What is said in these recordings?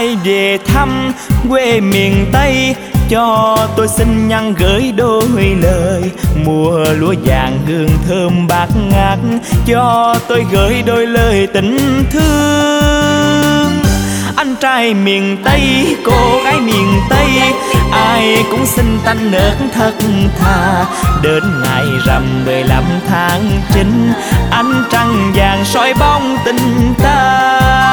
Ai về thăm quê miền Tây, cho tôi xin nhắn gửi đôi lời. Mùa lúa vàng hương thơm bát ngát, cho tôi gửi đôi lời tình thương. Anh trai miền Tây, cô gái miền Tây, ai cũng xin tanh nết thật thà. Đến ngày rằm 15 tháng 9, ánh trăng vàng soi bóng tình ta.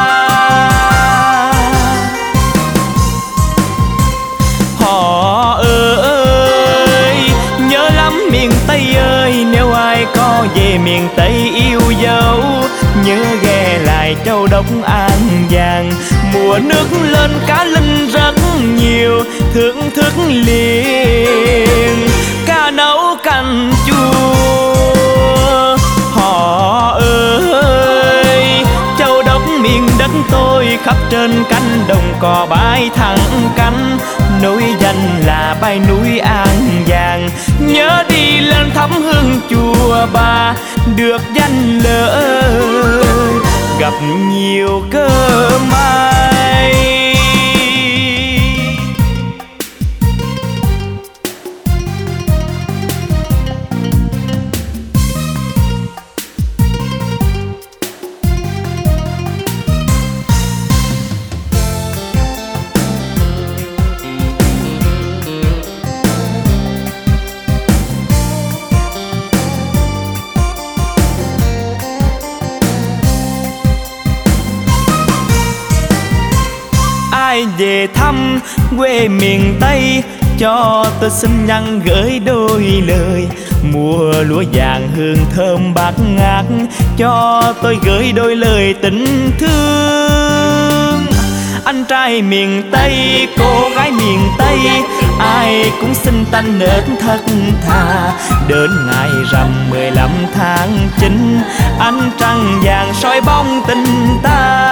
Họ ơi, nhớ lắm miền Tây ơi, nếu ai có về miền Tây yêu dấu, nhớ ghé lại Châu Đốc An Giang. Mùa nước lên cá linh rất nhiều, thưởng thức liền cá nấu canh chua. Họ ơi, Châu Đốc miền đất tôi, khắp trên cánh đồng cò bãi thẳng cánh. Núi danh là bãi núi An Giang, nhớ đi lên thắp hương chùa Ba, được danh lợi gặp nhiều cơ may. Ai về thăm quê miền Tây, cho tôi xin nhắn gửi đôi lời. Mùa lúa vàng hương thơm bát ngát, cho tôi gửi đôi lời tình thương. Anh trai miền Tây, cô gái miền Tây, ai cũng xin tanh nết thật thà. Đến ngày rằm 15 tháng 9, ánh trăng vàng soi bóng tình ta.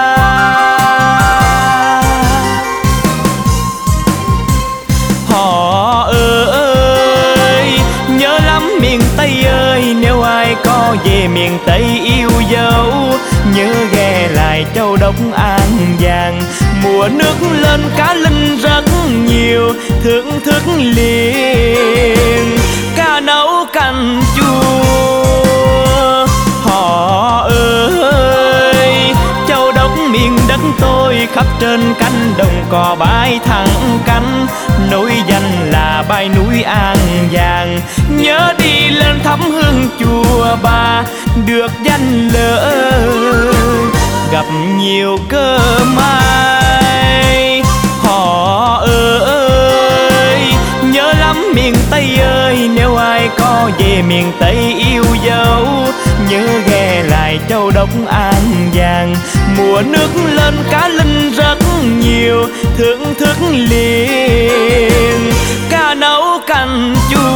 Họ ơi, nhớ lắm miền Tây ơi, nếu ai có về miền Tây yêu dấu, nhớ ghé lại Châu Đốc An Giang. Mùa nước lên cá linh rất nhiều, thưởng thức liền cá nấu canh chua. Họ ơi, Châu Đốc miền đất tôi, khắp trên cánh đồng cò bãi thẳng cánh. Núi danh là bãi núi An Giang, nhớ đi lên thắp hương chùa Ba, được danh lợi gặp nhiều cơ may. Họ ơi, nhớ lắm miền Tây ơi, nếu ai có về miền Tây yêu dấu, nhớ ghé lại Châu Đốc An Giang. Mùa nước lên cá linh rất nhiều, thưởng thức liền cá nấu canh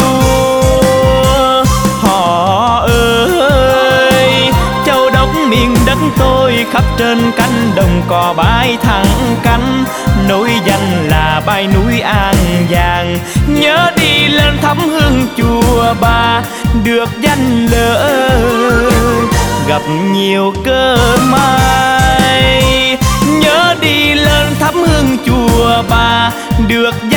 chua. Họ ơi, Châu Đốc miền đất tôi, khắp trên cánh đồng cò bãi thẳng cánh. Núi danh là bãi núi An Giang, nhớ đi lên thắp hương chùa Ba, được danh lợi gặp nhiều cơ may. Nhớ đi lên thắp hương chùa Ba, được